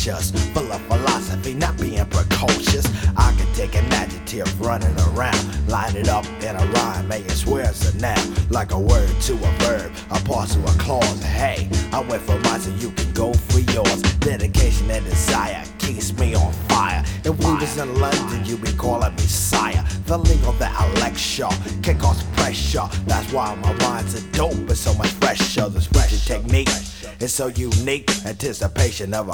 conscious, full of philosophy, not being precocious. I can take an adjective running around, line it up in a rhyme, make it swear it's a noun, like a word to a verb, a part to a clause. Hey, I went for mine so you can go for yours. Dedication and desire keeps me on fire. If we was in London, you'd be calling me sire. The legal that I lecture can cause pressure. That's why my rhymes are dope and so much fresher. The expression technique is so unique, anticipation of a